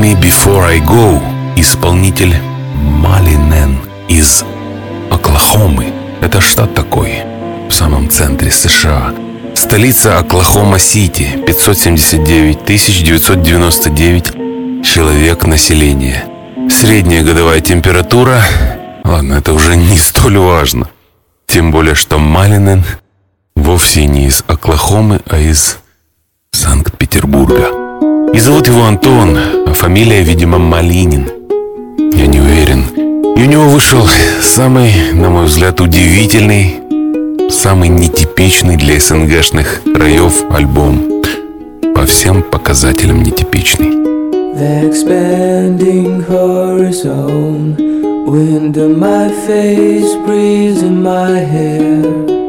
Me Before I Go исполнитель Малинен из Оклахомы. Это штат такой, в самом центре США. Столица Оклахома-Сити, 579 999 человек населения. Средняя годовая температура... Ладно, это уже не столь важно. Тем более, что Малинен вовсе не из Оклахомы, а из Санкт-Петербурга. И зовут его Антон, а фамилия, видимо, Малинин. Я не уверен. И у него вышел самый, на мой взгляд, удивительный, самый нетипичный для СНГшных краев альбом. По всем показателям нетипичный. The expanding horizon, wind in my face, breeze in my hair.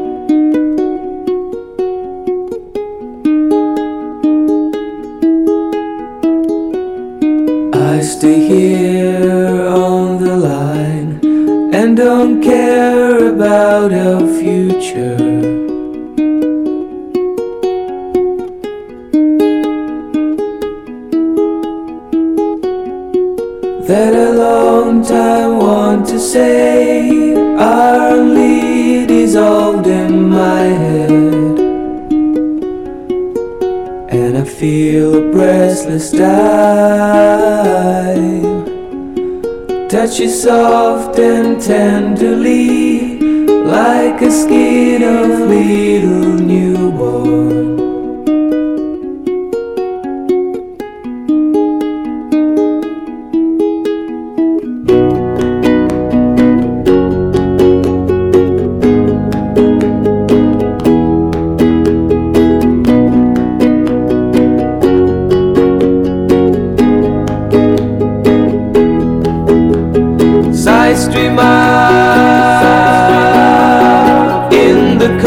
I stay here on the line and don't care about our future. That a long time want to say, our lead is old in my head, and I feel a breathless time. Touch you soft and tenderly, like a skin of little newborn. Stream out in the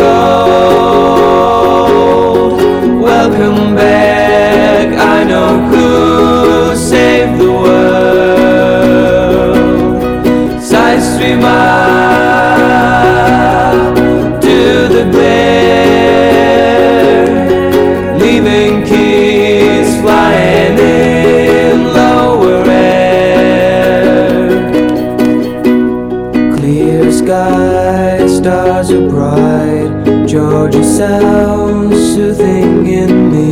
cold. Welcome back, I know who saved the world. Side stream out to the glare, leaving keys flying in lower air. Clear sky, stars are bright, Georgia sounds soothing in me.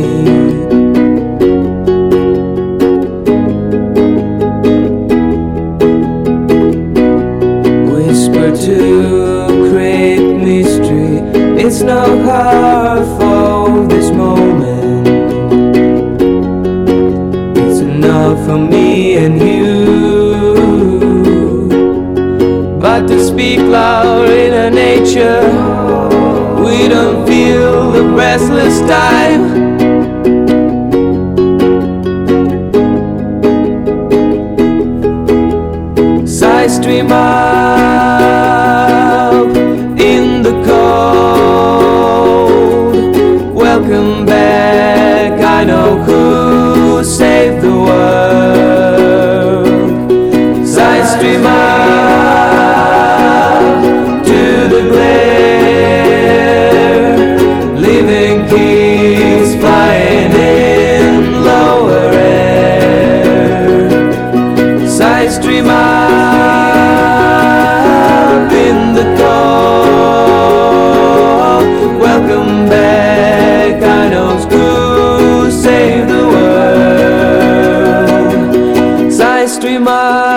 Whisper to create mystery, it's not hard for this moment. It's enough for me and you. But to speak loud in our nature, we don't feel the restless time. Side stream out in the cold. Welcome back, I know who saved the world. Side stream out to the glare, leaving keys flying in lower air. Side stream out in the cold. Welcome back, I know who saved the world. Side stream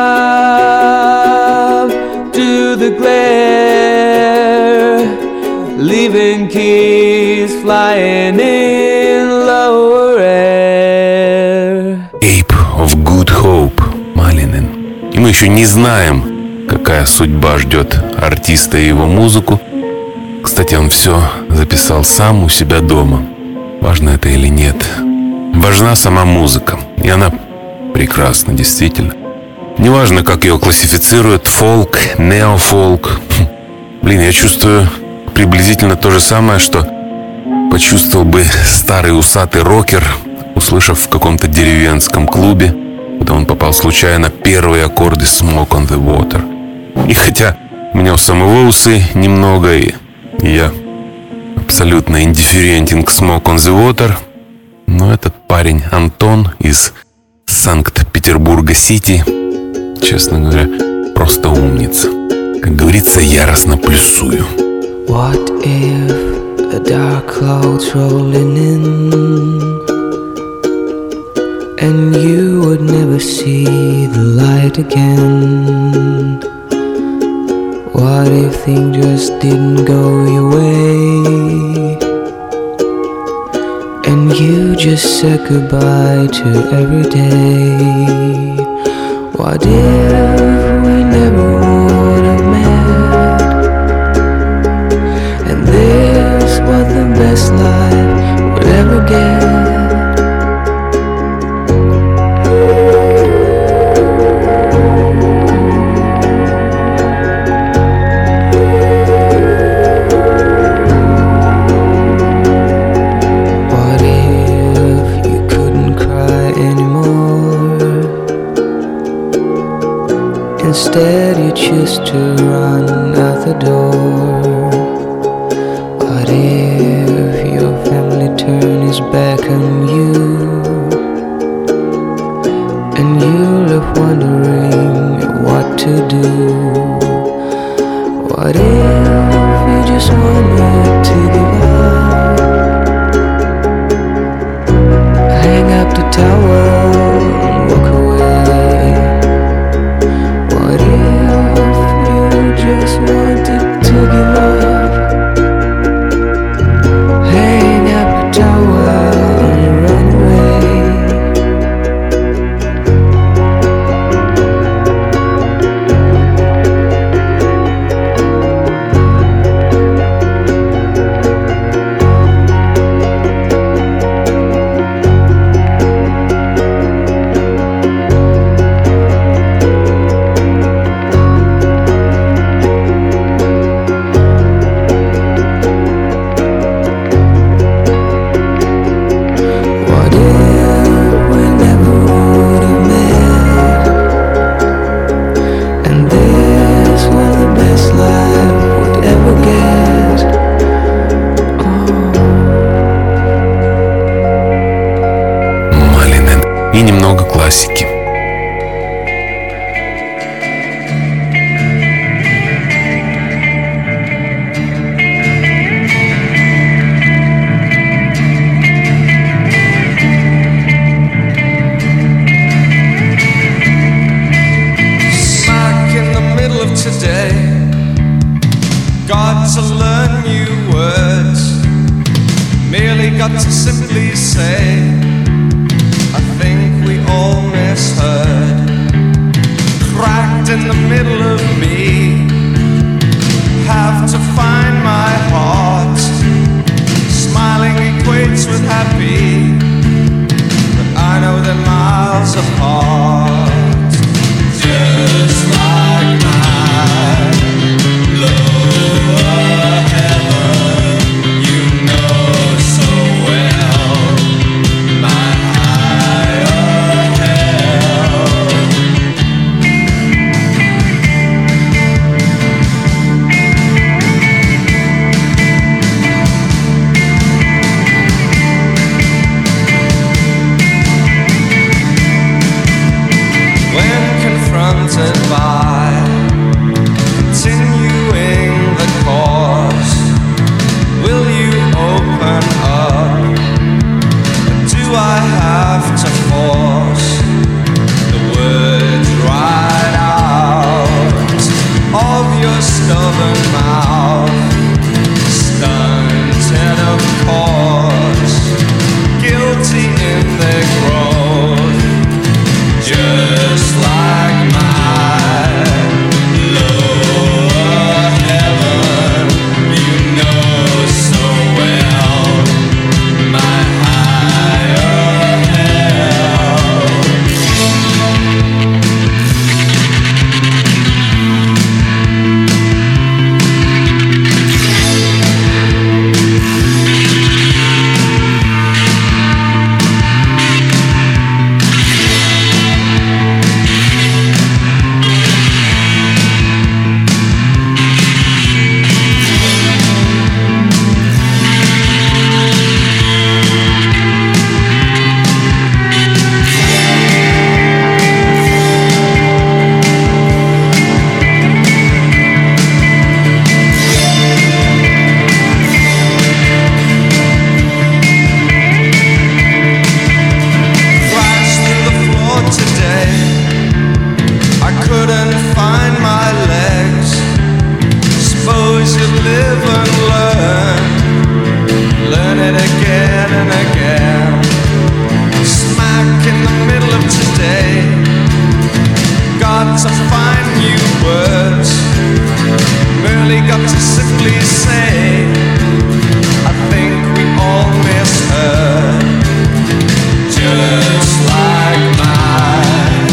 out to the glare, leaving keys flying in lower air. Ape of Good Hope, Малинен. И мы еще не знаем, какая судьба ждет артиста и его музыку. Кстати, он все записал сам у себя дома. Важно это или нет. Важна сама музыка. И она прекрасна, действительно. Неважно, как ее классифицируют, фолк, неофолк. Блин, я чувствую приблизительно то же самое, что почувствовал бы старый усатый рокер, услышав в каком-то деревенском клубе, куда он попал случайно, первые аккорды Smoke on the Water. И хотя у меня у самого усы немного, и я абсолютно индифферентен к Smoke on the Water, но этот парень Антон из Санкт-Петербурга-Сити, честно говоря, просто умница. Как говорится, яростно плюсую. What if the dark clouds rolling in and you would never see the light again? What if things just didn't go your way and you just said goodbye to every day? What if we never would have met and this was the best life we'd ever get? Instead you choose to run out the door. What if your family turned its back on you and you left wondering what to do? What if you just wanted to give up, hang up the towel and walk away? Just wanted to give up, hang up the towel and run away. И немного классики. Smack in the middle of today, got to learn new words, merely got to simply say I think we all misheard. Cracked in the middle of me, have to find my heart. Smiling equates with happy, but I know they're miles apart. Just like my lower heaven, you know so well my by continuing the course, will you open up, or do I have to force the words right out of your stubborn mouth? Stunted, of course, guilty in their growth, just like mine. to find new words. Merely got to simply say, I think we all miss her. Just like my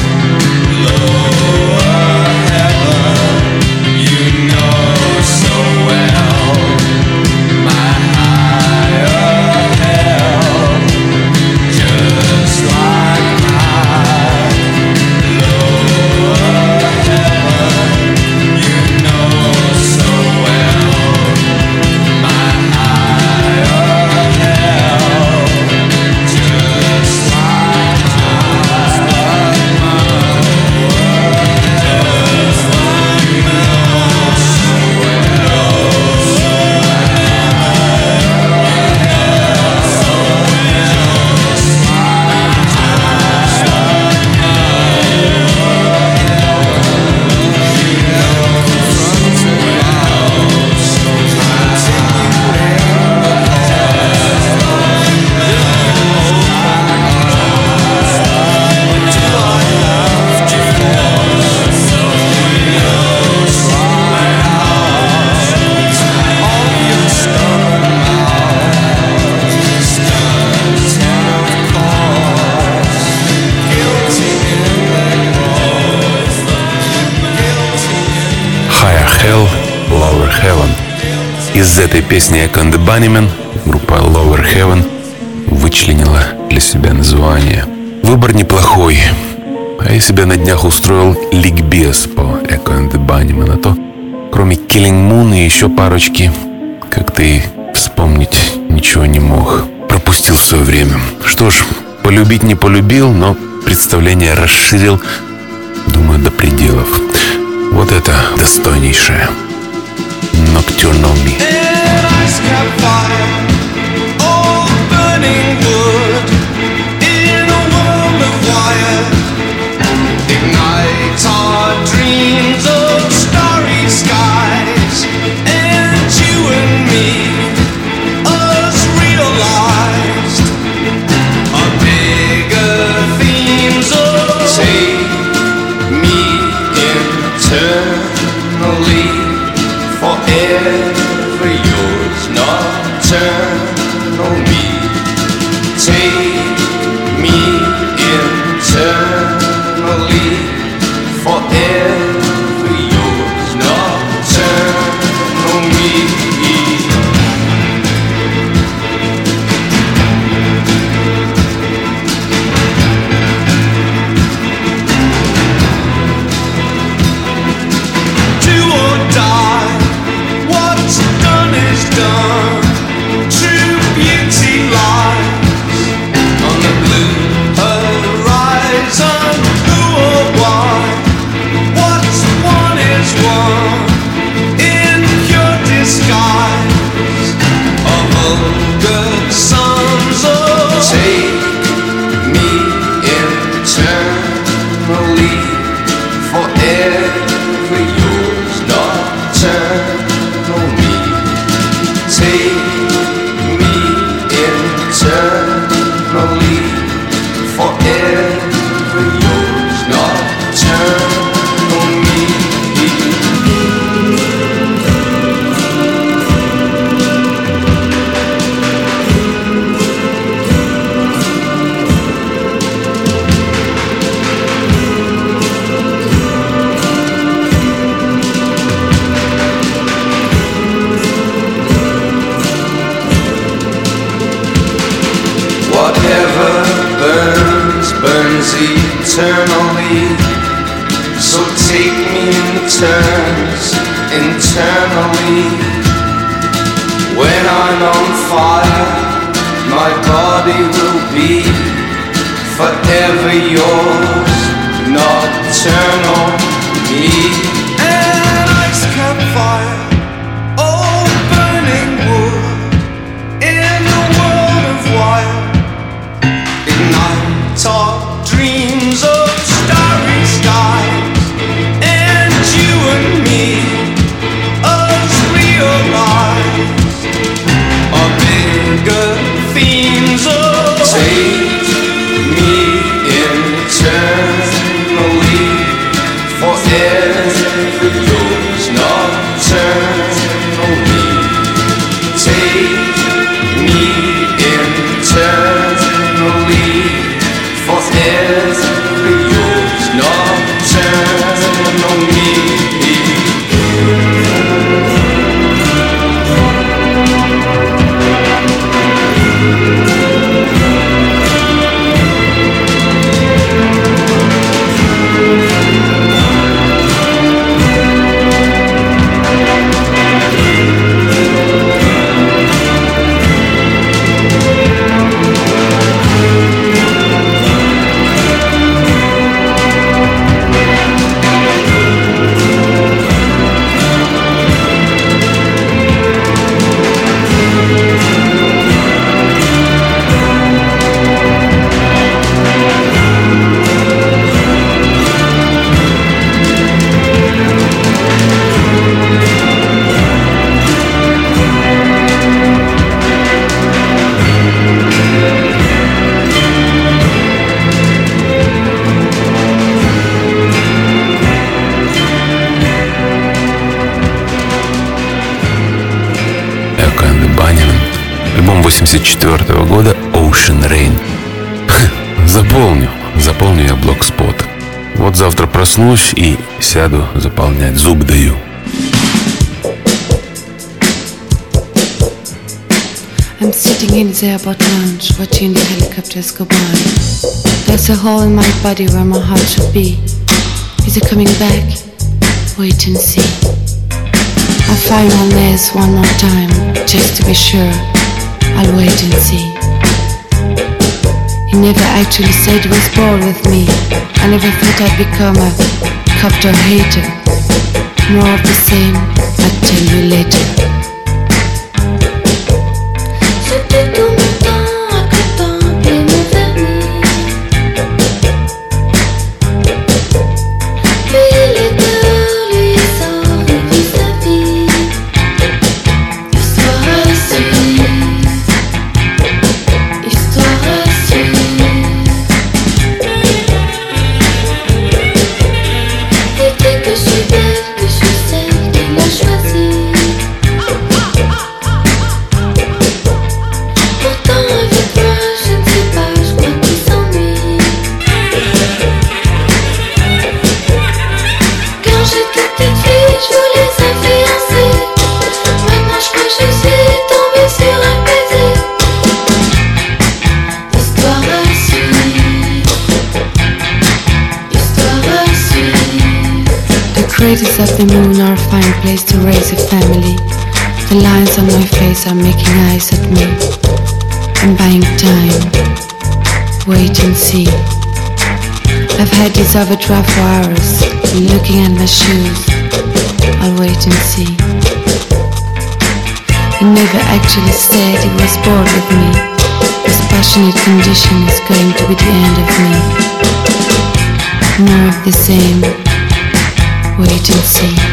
lower heaven, you know so well. My higher hell, just like my lower heaven, you know so well. My higher hell, just like Higher Hell, Lower Heaven. Из этой песни Echo and the Bunnymen группа Lower Heaven вычленила для себя название. Выбор неплохой. А я себе на днях устроил ликбез по Echo and the Bunnymen, а то кроме Killing Moon и еще парочки, как-то и вспомнить ничего не мог. Пропустил в свое время. Что ж, полюбить не полюбил, но представление расширил, думаю, до пределов. Вот это достойнейшее Nocturnal Me. Forever yours, nocturnal me. Take me eternally. Forever yours, nocturnal me. Do or die. What's done is done. True beauty lies on the blue horizon. Who or why? What's one is one in pure disguise of vulgar sons of take me eternally. Forever yours, nocturnal me. Take me eternally. Forever yours, nocturnal me. Whatever burns, burns eternally. So take me in turns, internally. When I'm on fire, my body will be forever yours, nocturnal me. An ice campfire, all burning wood, in the world of wild. Ignite our dreams of starry skies, and you and me, us realize our bigger themes of take me eternally. 1984 года Ocean Rain. Заполню я блокспот. Вот завтра проснусь и сяду заполнять, зуб даю. I'm sitting in the airport lounge, watching the helicopters go by. There's a hole in my body where my heart should be. Is it coming back? Wait and see. I'll find my nails one more time, just to be sure. I'll wait and see. He never actually said he was bored with me. I never thought I'd become a copter hater. More of the same, I'll tell you later. C'était tout mon temps à contempler mon vernis. Puis il est dehors, lui il sort et vit sa vie. Histoire à suivre. Histoire à suivre. Et dès que je suis belle, que je suis celle qu'il a choisie. Pourtant avec moi, je ne sais pas, je crois qu'il s'ennuie. Quand j'étais petite fille, je voulais s'influencer. Maintenant je crois que je suis tombée sur un baiser. Histoire à suivre. Histoire à suivre. The craters of the moon are a fine place to raise a family. The lines on my face are making eyes at me. I'm buying time. Wait and see. I've had this overdraft for hours, looking at my shoes. I'll wait and see. He never actually said he was bored with me. This passionate condition is going to be the end of me. More of the same. Wait and see.